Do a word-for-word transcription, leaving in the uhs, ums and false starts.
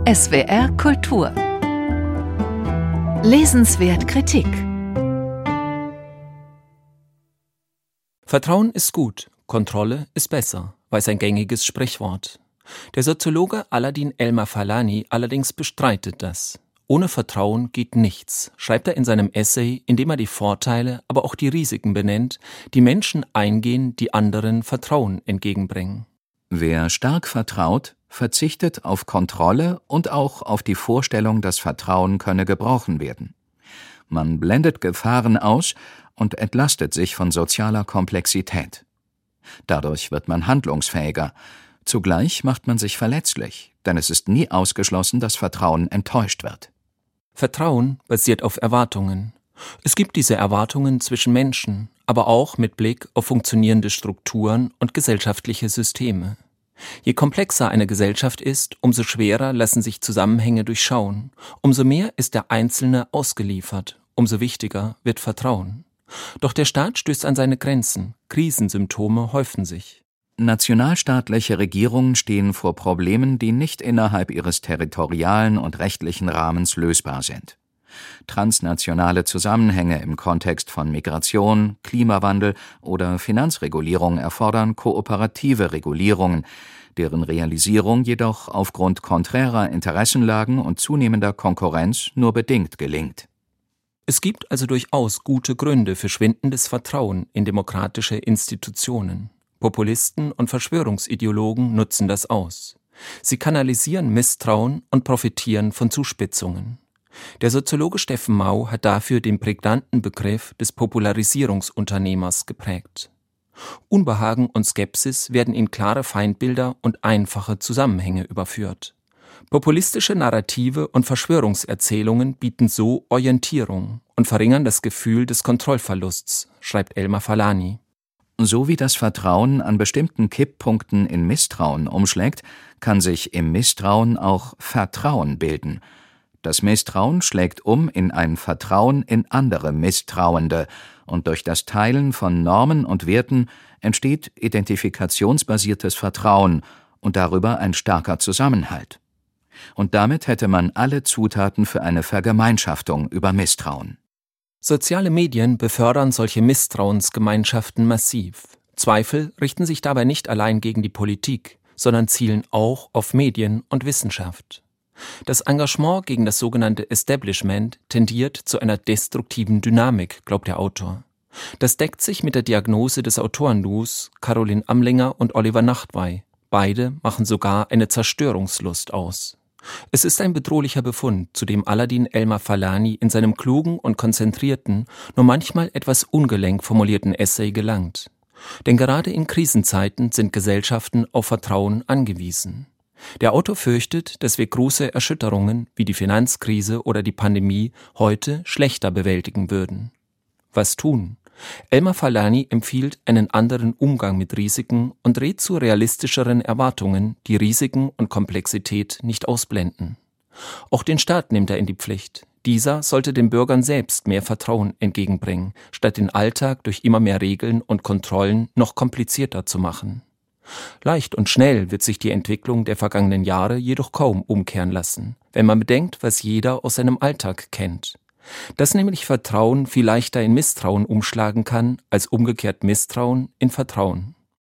S W R Kultur. Lesenswert Kritik. Vertrauen ist gut, Kontrolle ist besser, weiß ein gängiges Sprichwort. Der Soziologe Aladin El-Mafalani allerdings bestreitet das. Ohne Vertrauen geht nichts, schreibt er in seinem Essay, in dem er die Vorteile, aber auch die Risiken benennt, die Menschen eingehen, die anderen Vertrauen entgegenbringen. Wer stark vertraut, verzichtet auf Kontrolle und auch auf die Vorstellung, das Vertrauen könne gebrochen werden. Man blendet Gefahren aus und entlastet sich von sozialer Komplexität. Dadurch wird man handlungsfähiger. Zugleich macht man sich verletzlich, denn es ist nie ausgeschlossen, dass Vertrauen enttäuscht wird. Vertrauen basiert auf Erwartungen. Es gibt diese Erwartungen zwischen Menschen, aber auch mit Blick auf funktionierende Strukturen und gesellschaftliche Systeme. Je komplexer eine Gesellschaft ist, umso schwerer lassen sich Zusammenhänge durchschauen, umso mehr ist der Einzelne ausgeliefert, umso wichtiger wird Vertrauen. Doch der Staat stößt an seine Grenzen, Krisensymptome häufen sich. Nationalstaatliche Regierungen stehen vor Problemen, die nicht innerhalb ihres territorialen und rechtlichen Rahmens lösbar sind. Transnationale Zusammenhänge im Kontext von Migration, Klimawandel oder Finanzregulierung erfordern kooperative Regulierungen, deren Realisierung jedoch aufgrund konträrer Interessenlagen und zunehmender Konkurrenz nur bedingt gelingt. Es gibt also durchaus gute Gründe für schwindendes Vertrauen in demokratische Institutionen. Populisten und Verschwörungsideologen nutzen das aus. Sie kanalisieren Misstrauen und profitieren von Zuspitzungen. Der Soziologe Steffen Mau hat dafür den prägnanten Begriff des Popularisierungsunternehmers geprägt. Unbehagen und Skepsis werden in klare Feindbilder und einfache Zusammenhänge überführt. Populistische Narrative und Verschwörungserzählungen bieten so Orientierung und verringern das Gefühl des Kontrollverlusts, schreibt El-Mafalani. So wie das Vertrauen an bestimmten Kipppunkten in Misstrauen umschlägt, kann sich im Misstrauen auch Vertrauen bilden. Das Misstrauen schlägt um in ein Vertrauen in andere Misstrauende, und durch das Teilen von Normen und Werten entsteht identifikationsbasiertes Vertrauen und darüber ein starker Zusammenhalt. Und damit hätte man alle Zutaten für eine Vergemeinschaftung über Misstrauen. Soziale Medien befördern solche Misstrauensgemeinschaften massiv. Zweifel richten sich dabei nicht allein gegen die Politik, sondern zielen auch auf Medien und Wissenschaft. Das Engagement gegen das sogenannte Establishment tendiert zu einer destruktiven Dynamik, glaubt der Autor. Das deckt sich mit der Diagnose des Autorenduos Caroline Amlinger und Oliver Nachtwey. Beide machen sogar eine Zerstörungslust aus. Es ist ein bedrohlicher Befund, zu dem Aladin El-Mafalani in seinem klugen und konzentrierten, nur manchmal etwas ungelenk formulierten Essay gelangt. Denn gerade in Krisenzeiten sind Gesellschaften auf Vertrauen angewiesen. Der Autor fürchtet, dass wir große Erschütterungen wie die Finanzkrise oder die Pandemie heute schlechter bewältigen würden. Was tun? El-Mafalani empfiehlt einen anderen Umgang mit Risiken und rät zu realistischeren Erwartungen, die Risiken und Komplexität nicht ausblenden. Auch den Staat nimmt er in die Pflicht. Dieser sollte den Bürgern selbst mehr Vertrauen entgegenbringen, statt den Alltag durch immer mehr Regeln und Kontrollen noch komplizierter zu machen. Leicht und schnell wird sich die Entwicklung der vergangenen Jahre jedoch kaum umkehren lassen, wenn man bedenkt, was jeder aus seinem Alltag kennt. Dass nämlich Vertrauen viel leichter in Misstrauen umschlagen kann, als umgekehrt Misstrauen in Vertrauen.